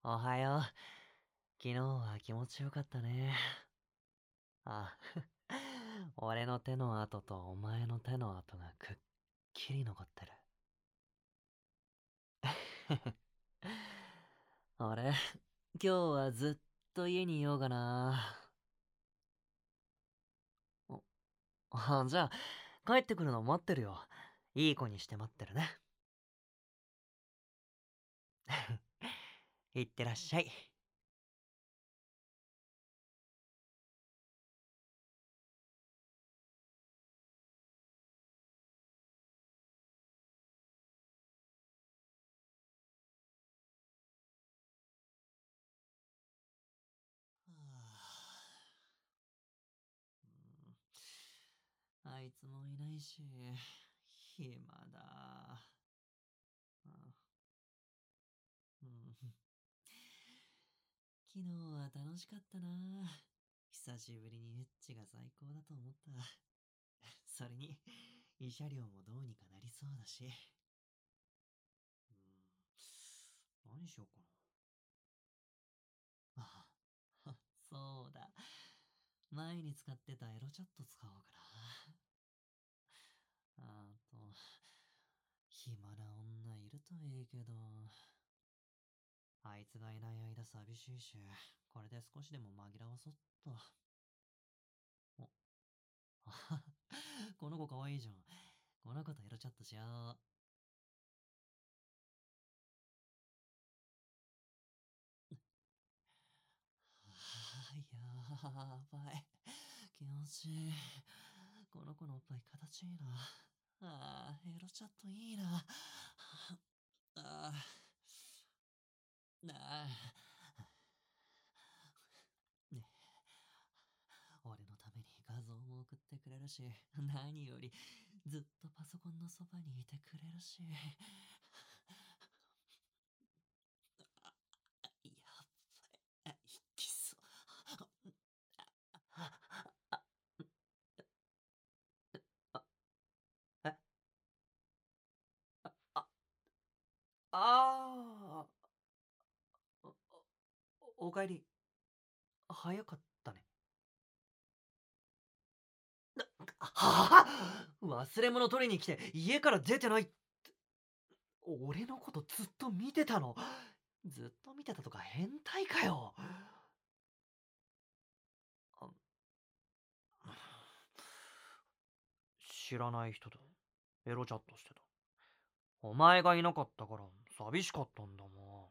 おはよう。昨日は気持ちよかったね。あ、俺の手の跡とお前の手の跡がくっきり残ってる。俺、今日はずっと家にいようかな。じゃあ、帰ってくるの待ってるよ。いい子にして待ってるね。いってらっしゃい。はあいつもいないし、暇だ。うん、昨日は楽しかったな。久しぶりにエッチが最高だと思った。それに、慰謝料もどうにかなりそうだし。何しようかな。そうだ。前に使ってたエロチャット使おうかな。暇な女いるといいけど。あいつがいない間寂しいし、これで少しでも紛らわそっと。お、この子かわいいじゃん。この子とエロチャットしよう。やばい。気持ちいい。この子のおっぱい形いいな。エロチャットいいな。あね、俺のために画像も送ってくれるし、何よりずっとパソコンのそばにいてくれるし。やばい。きそう。えあ、あーおかえり。早かったね。は忘れ物取りに来て家から出てないって。俺のことずっと見てたの？ずっと見てたとか変態かよ。あ知らない人とエロチャットしてた。お前がいなかったから寂しかったんだも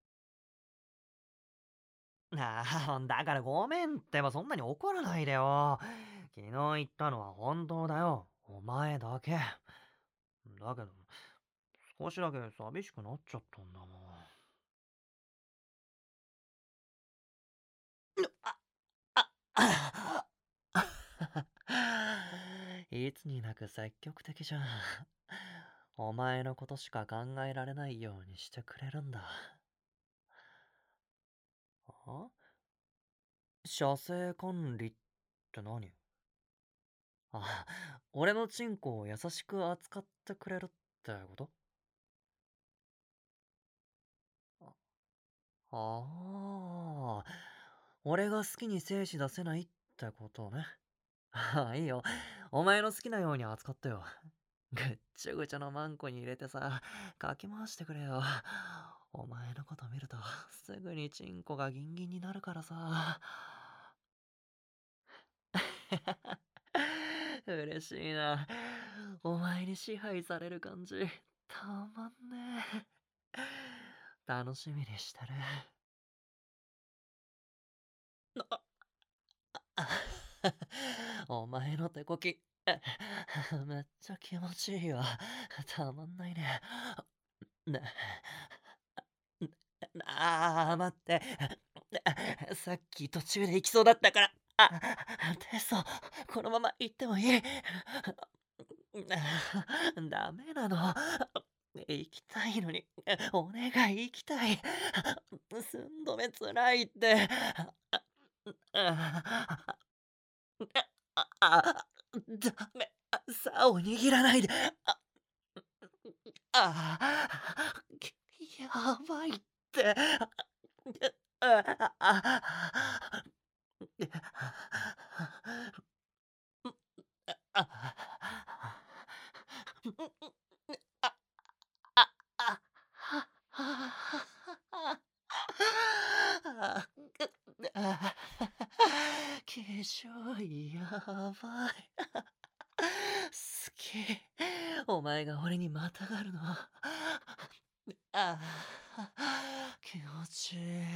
ん。だからごめんってば、そんなに怒らないでよ。昨日言ったのは本当だよ。お前だけ。だけど、少しだけ寂しくなっちゃったんだもん。あいつになく積極的じゃん。お前のことしか考えられないようにしてくれるんだ。あ射精管理って何？俺のチンコを優しく扱ってくれるってこと？ああ、俺が好きに精子出せないってことね。いいよ。お前の好きなように扱ってよ。ぐっちゃぐちゃのマンコに入れてさ、かき回してくれよ。お前のこと見ると、すぐにチンコがギンギンになるからさ。嬉しいな。お前に支配される感じ、たまんねえ。楽しみにしてる。お前の手こき、めっちゃ気持ちいいわ。たまんないね。ね、待って。さっき途中で行きそうだったから。テソ、このまま行ってもいい？ダメなの。行きたいのに、お願い行きたい。寸止めつらいって。ダメ。竿を握らないで。ああ、やばいって。 化粧やばい。好き。お前が俺にまたがるの。気持ちいい。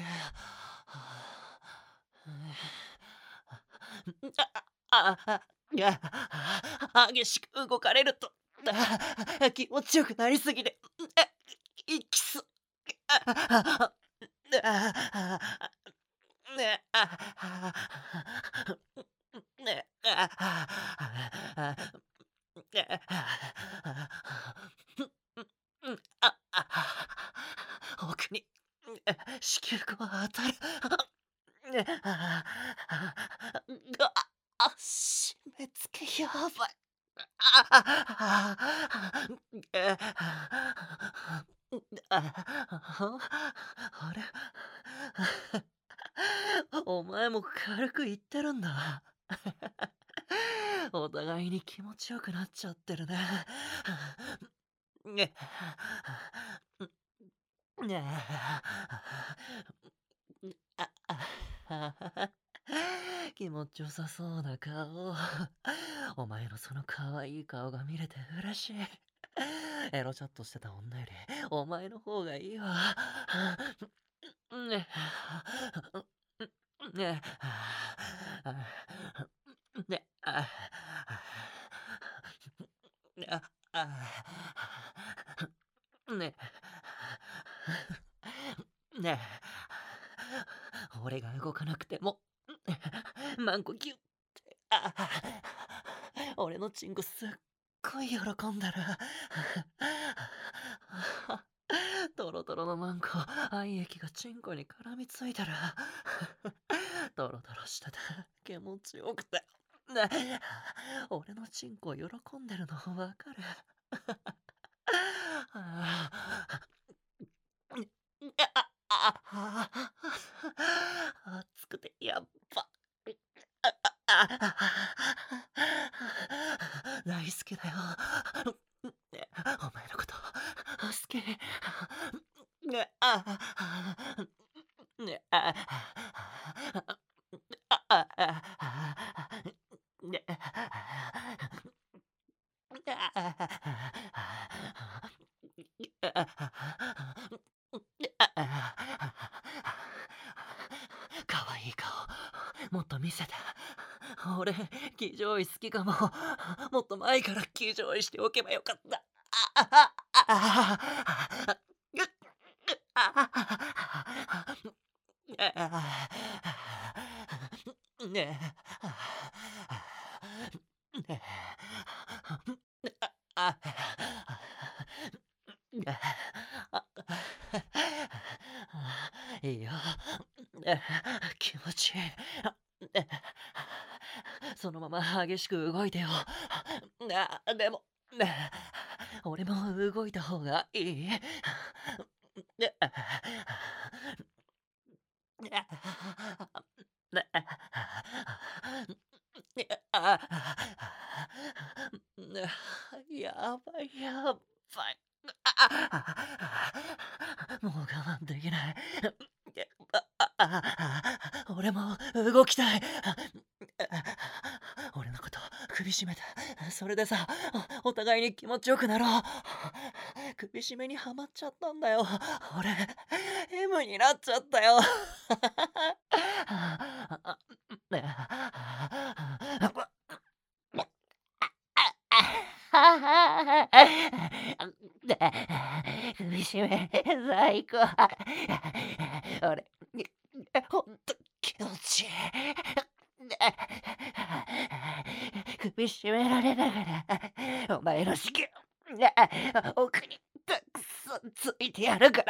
いや、激しく動かれると、気持ちよくなりすぎて、きそう。ね、ね、奥に、子宮口当たる。締め付けやばい。あれお前も軽く言ってるんだ。お互いに気持ちよくなっちゃってるね。ね。ね。気持ちよさそうな顔。お前のその可愛い顔が見れて嬉しい。エロチャットしてた女より、お前の方がいいわ。ね。ね。ね。ね。ね。俺が動かなくても、マンコギュッて、俺のチンコすっごい喜んでる。トロトロのマンコ、愛液がチンコに絡みついてる。トロトロしてて気持ちよくて。俺のチンコ喜んでるのわかる。熱くてやっば。大好きだよ。お前のこと好き。ねねねかわいい顔、もっと見せて。俺、騎乗位好きかも。もっと前から騎乗位しておけばよかった。ねえ。いいよ。気持ちいい。そのまま激しく動いてよ。でも、俺も動いた方がいい。やばいやばい。もう我慢できない。俺も動きたい。俺のこと首絞めて、それでさ、お互いに気持ちよくなろう。首絞めにはまっちゃったんだよ。俺、M になっちゃったよ。首絞め、最高。俺、ほんと気持ちいい。首絞められながら、お前の子宮、奥にたくさんついてやるから。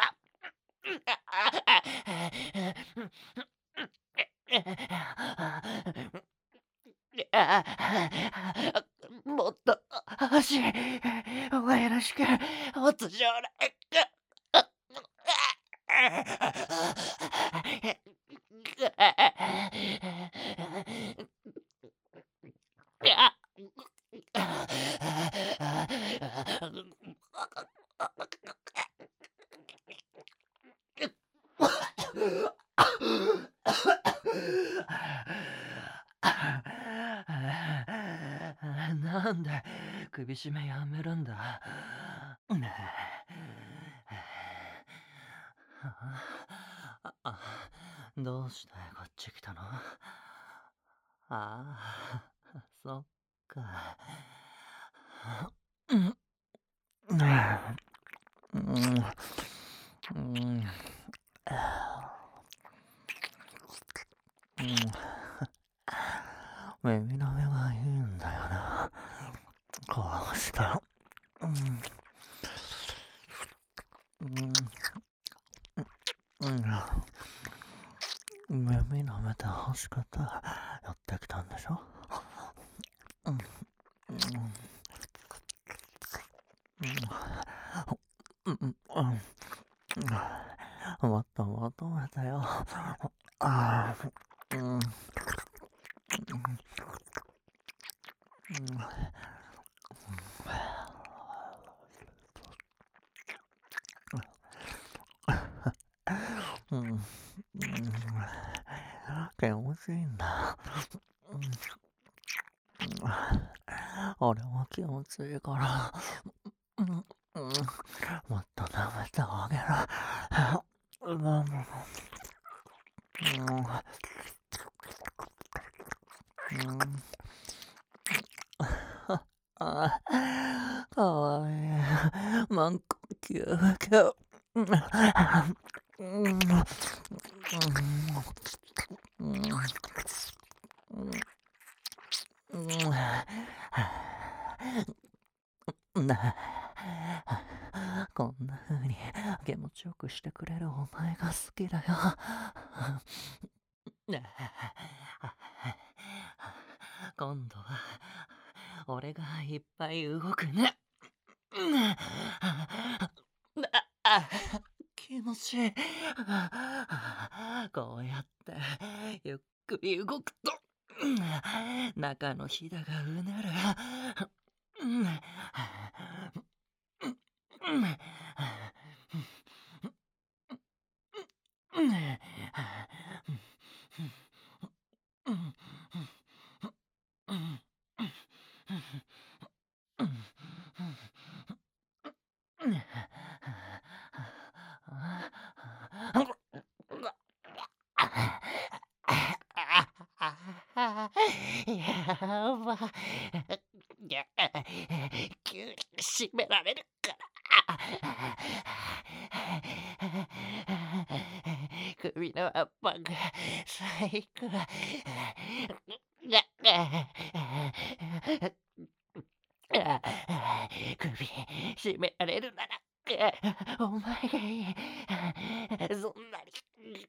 もっと欲しい。お前よろしく。おつじょうだい。 なんで首絞めやめるんだ。ねどうしてこっち来たの？ああ、そっか。うん、うん、うん、うん、耳の目がいいんだよな。こうしたら。うん、うん、耳舐めて欲しくてやってきたんでしょ？うん、うん、うん、うん、もっと求めてよ。ああ、うん、うん、うん、うん、気持ちいいんだ。俺も気持ちいいから、うん、うん、もっと舐めてあげる。うん、うん、ああ、かわいい。マンコキューキュー。うん、うん、うん、うん、なこんな風に気持ちよくしてくれるお前が好きだよ。今度は俺がいっぱい動くね。気持ちいい。こうやってゆっくり動くと中のひだがうねる。やば。急に締められるから。首の圧迫、最高。首絞められるなら、お前がいい。そんなに。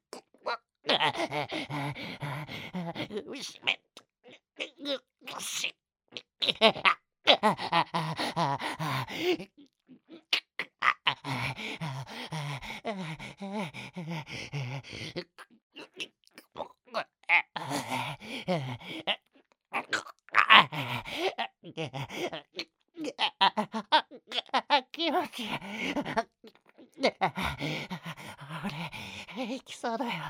首絞め。し。気持ちいい。俺、行きそうだよ。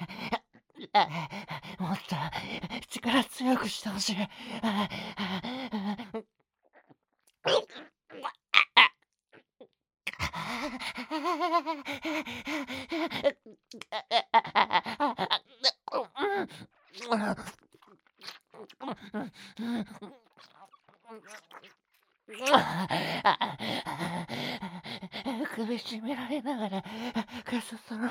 もっと力強くしてほしい。首絞められながら、その、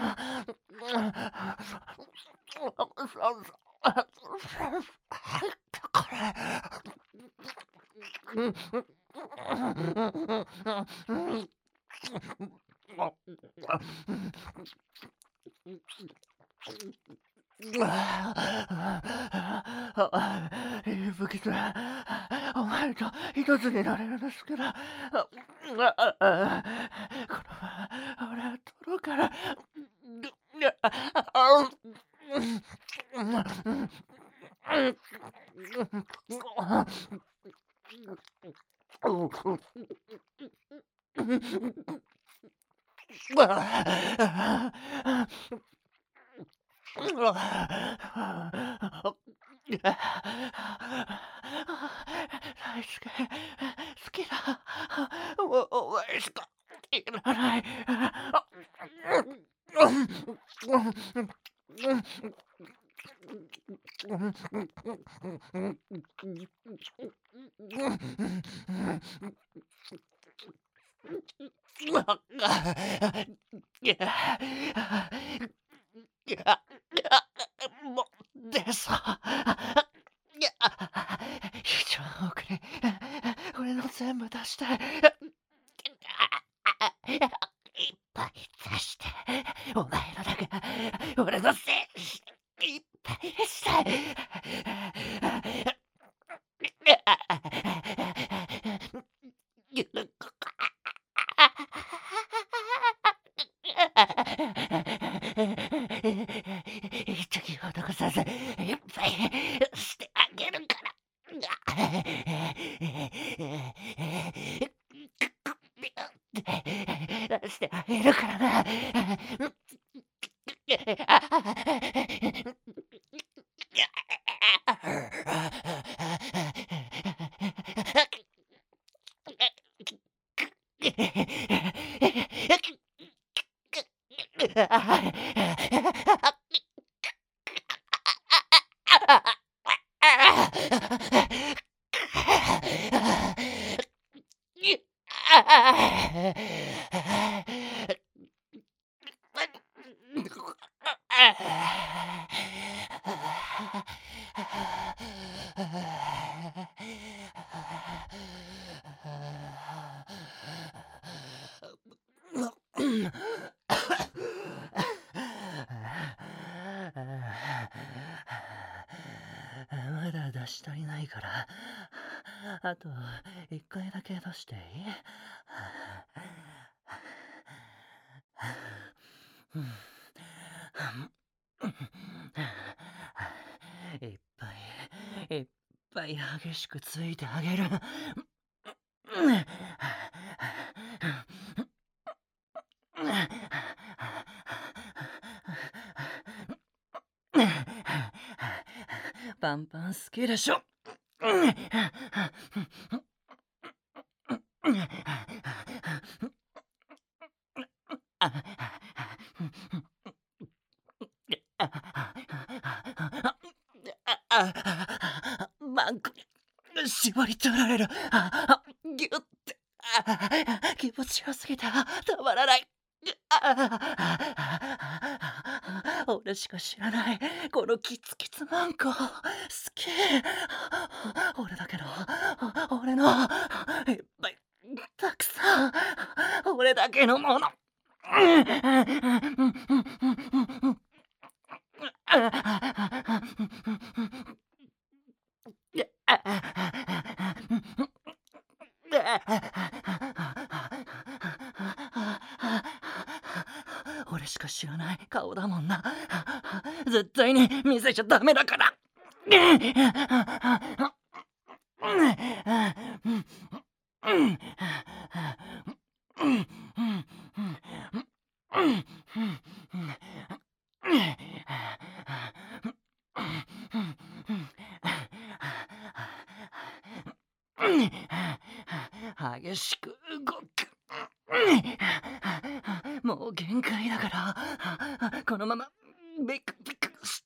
武器だ。お前と一つになれるの好きだ。このまま俺は取ろうから。 大輔、好きだ。お前しかいらない。もう、でさ。一番奥に、俺の全部出して。いっぱい出して。お前のだけ、俺のせい、いっぱいして。一時を残さず、いっぱいしてあげるから。してあげるからな。まだ出し足りないから、あと一回だけ出していい？いっぱい、いっぱい激しくついてあげる。パンパン好きでしょ。マンコに縛り取られる。ギュッて。気持ちよすぎた。たまらない。俺しか知らないこのキツキツマンコ好き。俺だけの俺のいっぱいたくさん俺だけのもの。俺しか知らない顔だもんな。絶対に見せちゃダメだから。激しく動く。もう限界だから、このままビクビクして。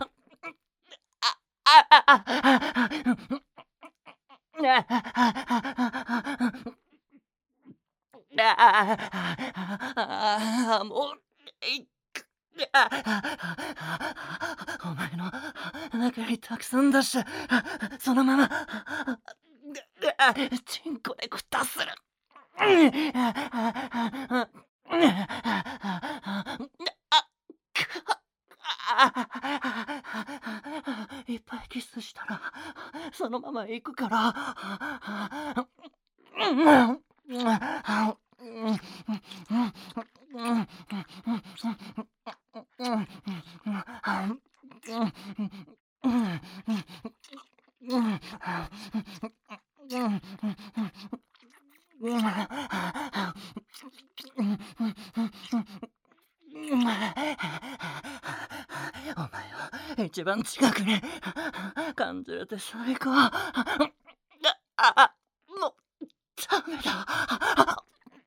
もういく。お前の中にたくさん出して、そのままチンコで蓋する。いっぱいキスしたらそのまま行くから。 お前を一番近くに感じれて最高。もうダメだ。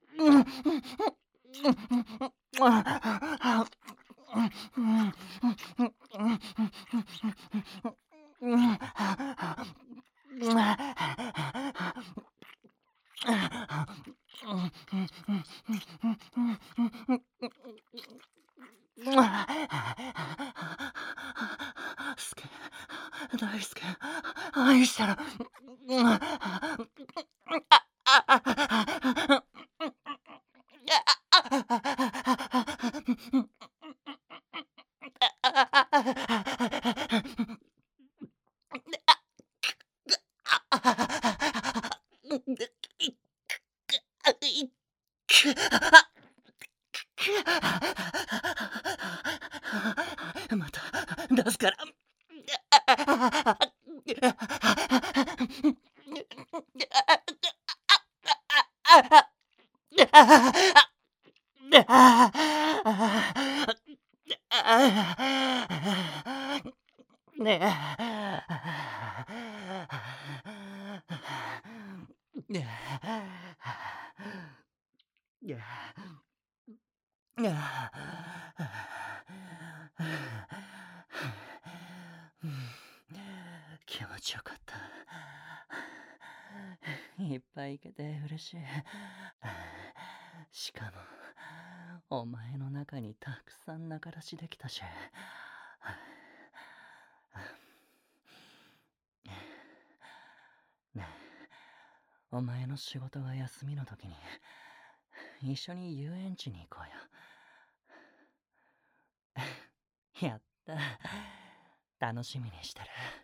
すけ、大輔、愛してる。また出すから。ね気持ちよかった。いっぱいいけて嬉しい。しかも、お前の中にたくさん仲出しできたし。ねえ、お前の仕事が休みの時に、一緒に遊園地に行こうよ。やった。楽しみにしてる。